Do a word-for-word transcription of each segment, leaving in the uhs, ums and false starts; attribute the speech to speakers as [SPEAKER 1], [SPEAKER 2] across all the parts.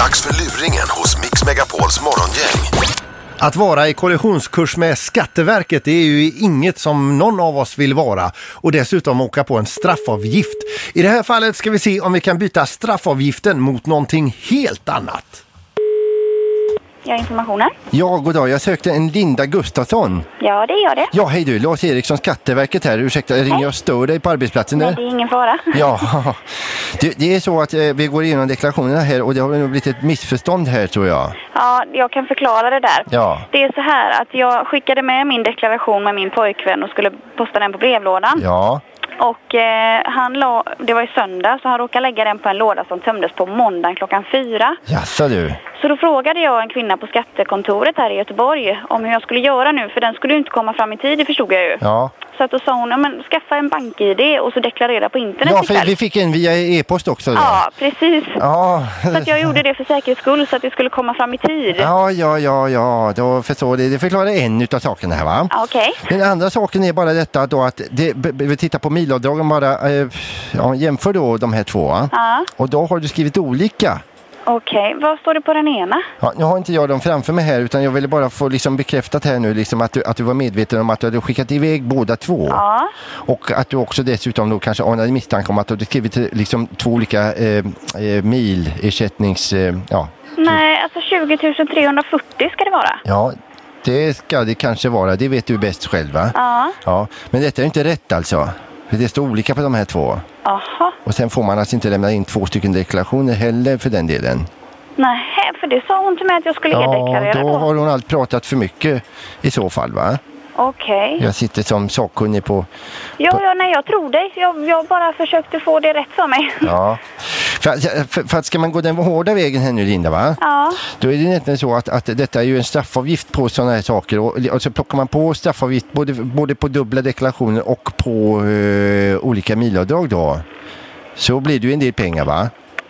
[SPEAKER 1] Dags för luringen hos Mix Megapols morgongäng.
[SPEAKER 2] Att vara i kollisionskurs med Skatteverket, det är ju inget som någon av oss vill vara. Och dessutom åka på en straffavgift. I det här fallet ska vi se om vi kan byta straffavgiften mot någonting helt annat.
[SPEAKER 3] Ja, informationen.
[SPEAKER 2] Ja, god dag. Jag sökte en Linda Gustafsson.
[SPEAKER 3] Ja, det gör det.
[SPEAKER 2] Ja, hej du. Lars Eriksson, Skatteverket här. Ursäkta, jag ringer och stör dig på arbetsplatsen där.
[SPEAKER 3] Nej, det är ingen fara.
[SPEAKER 2] Ja, det, det är så att eh, vi går igenom deklarationerna här och det har nog blivit ett missförstånd här, tror jag.
[SPEAKER 3] Ja, jag kan förklara det där.
[SPEAKER 2] Ja.
[SPEAKER 3] Det är så här att jag skickade med min deklaration med min pojkvän och skulle posta den på brevlådan.
[SPEAKER 2] Ja.
[SPEAKER 3] Och eh, han la, det var i söndag, så han råkade lägga den på en låda som tömdes på måndagen klockan fyra.
[SPEAKER 2] Jaså du.
[SPEAKER 3] Så då frågade jag en kvinna på skattekontoret här i Göteborg om hur jag skulle göra nu, för den skulle ju inte komma fram i tid, det förstod jag ju.
[SPEAKER 2] Ja.
[SPEAKER 3] Så att då sa hon, ja, men skaffa en bank-I D och så deklarera på internet.
[SPEAKER 2] Ja, för vi fick en via e-post också. Då.
[SPEAKER 3] Ja, precis.
[SPEAKER 2] Ja.
[SPEAKER 3] Så att jag gjorde det för säkerhets skull så att det skulle komma fram i tid.
[SPEAKER 2] Ja, ja, ja, ja. Då förstår det. Det förklarar en utav sakerna här, va?
[SPEAKER 3] Ja, okej.
[SPEAKER 2] Den andra saken är bara detta då att det, vi tittar på milavdragen bara, eh, ja, jämför då de här två. Va?
[SPEAKER 3] Ja.
[SPEAKER 2] Och då har du skrivit olika.
[SPEAKER 3] Okej, vad står det på den ena?
[SPEAKER 2] Ja, nu har inte jag dem framför mig här, utan jag ville bara få liksom bekräftat här nu liksom att, du, att du var medveten om att du hade skickat iväg båda två.
[SPEAKER 3] Ja.
[SPEAKER 2] Och att du också dessutom då kanske anade misstanke om att du hade skrivit liksom två olika eh, eh, milersättnings... Eh, ja.
[SPEAKER 3] Nej, alltså tjugo tusen trehundrafyrtio ska det vara.
[SPEAKER 2] Ja, det ska det kanske vara. Det vet du bäst själv, va?
[SPEAKER 3] Ja.
[SPEAKER 2] Ja. Men detta är inte rätt alltså. För det står olika på de här två.
[SPEAKER 3] Aha.
[SPEAKER 2] Och sen får man alltså inte lämna in två stycken deklarationer heller för den delen.
[SPEAKER 3] Nej, för det sa hon till mig att jag skulle e-deklarera
[SPEAKER 2] Ja, då
[SPEAKER 3] då.
[SPEAKER 2] har hon allt pratat för mycket i så fall, va?
[SPEAKER 3] Okej.
[SPEAKER 2] Jag sitter som sakkunnig på...
[SPEAKER 3] Ja, ja, nej, jag tror dig. Jag, jag bara försökte få det rätt för mig.
[SPEAKER 2] Ja. För, för, för att ska man gå den hårda vägen här nu, Linda, va?
[SPEAKER 3] Ja.
[SPEAKER 2] Då är det nästan så att, att detta är ju en straffavgift på sådana här saker. Och, och så plockar man på straffavgift både, både på dubbla deklarationer och på uh, olika milavdrag då. Så blir det ju en del pengar, va?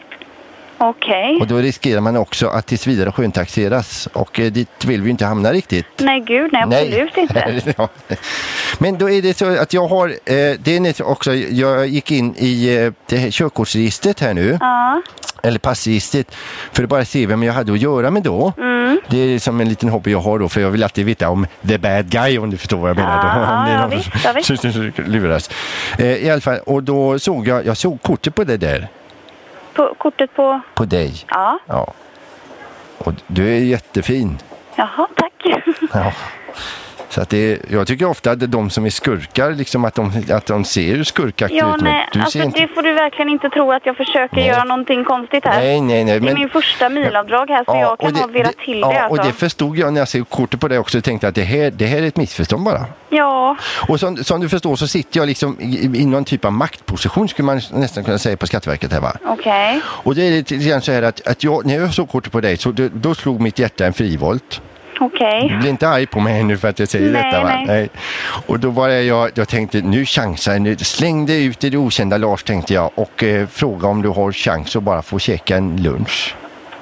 [SPEAKER 3] Okej.
[SPEAKER 2] Och då riskerar man också att tills vidare sköntaxeras. Och eh, dit vill vi inte hamna riktigt.
[SPEAKER 3] Nej, gud, nej, absolut inte.
[SPEAKER 2] Ja. Men då är det så att jag har, eh, det är också, jag gick in i eh, det här körkortsregistret här nu.
[SPEAKER 3] Ja.
[SPEAKER 2] Eller passregistret, för att bara se vem jag hade att göra med då.
[SPEAKER 3] Mm.
[SPEAKER 2] Det är som en liten hobby jag har då, för jag vill alltid veta om the bad guy, om du förstår vad jag menar.
[SPEAKER 3] Ja,
[SPEAKER 2] då, om det är
[SPEAKER 3] ja,
[SPEAKER 2] någon
[SPEAKER 3] visst, ja, visst.
[SPEAKER 2] som luras. Eh, I alla fall, och då såg jag, jag såg kortet på det där.
[SPEAKER 3] På, kortet på...
[SPEAKER 2] På dig.
[SPEAKER 3] Ja.
[SPEAKER 2] Ja. Och du är jättefin.
[SPEAKER 3] Jaha, tack.
[SPEAKER 2] Ja. Så att det, jag tycker ofta att det är de som är skurkar, liksom att de, att de ser skurkaktigt
[SPEAKER 3] Ja,
[SPEAKER 2] ut.
[SPEAKER 3] nej,
[SPEAKER 2] Du
[SPEAKER 3] alltså
[SPEAKER 2] ser inte...
[SPEAKER 3] det får du verkligen inte tro att jag försöker
[SPEAKER 2] Nej.
[SPEAKER 3] göra någonting konstigt här.
[SPEAKER 2] Nej, nej, nej.
[SPEAKER 3] Det är
[SPEAKER 2] Men...
[SPEAKER 3] min första milavdrag här, så
[SPEAKER 2] Ja,
[SPEAKER 3] jag kan
[SPEAKER 2] och det-
[SPEAKER 3] ha velat
[SPEAKER 2] det-
[SPEAKER 3] till
[SPEAKER 2] ja,
[SPEAKER 3] det. Alltså.
[SPEAKER 2] och det förstod jag när jag såg kortet på det också. Jag tänkte att det här, det här är ett missförstånd bara.
[SPEAKER 3] Ja,
[SPEAKER 2] Och som, som du förstår så sitter jag liksom i, i någon typ av maktposition, skulle man nästan kunna säga, på Skatteverket här, va?
[SPEAKER 3] okej.
[SPEAKER 2] Och det är lite grann så här att, att jag, när jag såg kortet på dig så då, då slog mitt hjärta en frivolt.
[SPEAKER 3] Okej.
[SPEAKER 2] Du blir inte arg på mig nu för att jag säger
[SPEAKER 3] Nej,
[SPEAKER 2] detta, va?
[SPEAKER 3] nej.
[SPEAKER 2] Och då var jag, jag tänkte, nu chansar jag, nu slängde ut i det okända, Lars, tänkte jag, och eh, fråga om du har chans att bara få käka en lunch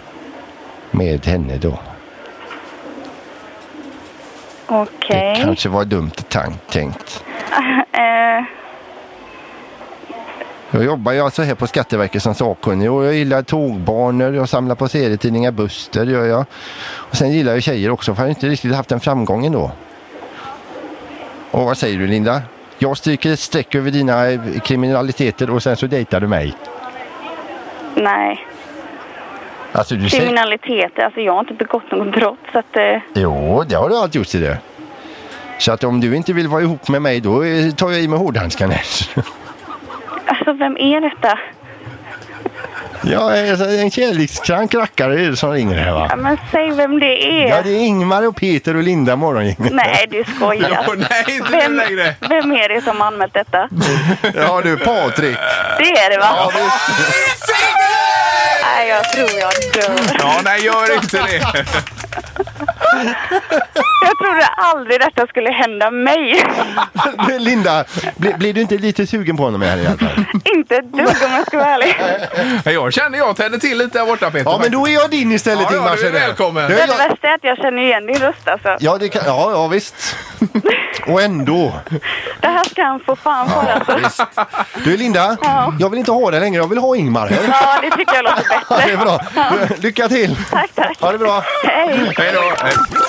[SPEAKER 2] med henne då.
[SPEAKER 3] Okej.
[SPEAKER 2] Det kanske var dumt tank, tänkt.
[SPEAKER 3] Eh,
[SPEAKER 2] Jag jobbar ju alltså här på Skatteverket som sakkunnig och jag gillar tågbanor, jag samlar på serietidningar, Buster gör jag. Och sen gillar jag tjejer också, för jag har inte riktigt haft en framgång ändå. Och vad säger du, Linda? Jag stryker ett streck över dina kriminaliteter och sen så dejtar du mig.
[SPEAKER 3] nej.
[SPEAKER 2] Alltså du säger...
[SPEAKER 3] Kriminalitet, alltså jag har inte begått något brott, så att... Eh,
[SPEAKER 2] Jo, det har du alltid gjort till det. Så att om du inte vill vara ihop med mig, då eh, tar jag i med hårdhandskarna.
[SPEAKER 3] alltså, vem är detta?
[SPEAKER 2] Ja, alltså, en kärlekskrank rackare är det som ringer här, va?
[SPEAKER 3] Ja, men säg vem det är.
[SPEAKER 2] Ja, det är Ingmar och Peter och Linda morgongänget.
[SPEAKER 3] Nej, du skojar.
[SPEAKER 4] Åh, nej, inte
[SPEAKER 3] Vem,
[SPEAKER 4] nu längre.
[SPEAKER 3] vem är det som har anmält detta?
[SPEAKER 2] Ja, du, Patrik.
[SPEAKER 3] Det är det, va?
[SPEAKER 2] Ja, visst.
[SPEAKER 3] Nej, jag tror jag dör.
[SPEAKER 4] Ja, nej, gör inte det.
[SPEAKER 3] Jag trodde aldrig detta skulle hända mig.
[SPEAKER 2] Linda, blir, blir du inte lite sugen på honom här i alla fall?
[SPEAKER 3] Inte inte ett dugg om jag ska vara ärlig.
[SPEAKER 4] Jag känner jag tänder till lite där borta, Peter.
[SPEAKER 2] Ja, men då är jag din istället,
[SPEAKER 4] Ja, ja,
[SPEAKER 2] Ingmar.
[SPEAKER 4] du är välkommen.
[SPEAKER 2] Det
[SPEAKER 3] Det,
[SPEAKER 2] är
[SPEAKER 3] det
[SPEAKER 2] jag...
[SPEAKER 3] värsta är att jag känner igen din röst alltså.
[SPEAKER 2] Ja, det kan... ja, ja, visst. Och ändå.
[SPEAKER 3] Det här ska han få fan för alltså.
[SPEAKER 2] Visst. Du, Linda,
[SPEAKER 3] Ja.
[SPEAKER 2] jag vill inte ha det längre. Jag vill ha Ingmar här.
[SPEAKER 3] Ja, det tycker jag låter
[SPEAKER 2] Ja, det är
[SPEAKER 3] bättre.
[SPEAKER 2] bra. Lycka till.
[SPEAKER 3] Tack, tack.
[SPEAKER 2] Ha det bra.
[SPEAKER 3] Hej.
[SPEAKER 4] Hej då. Hej.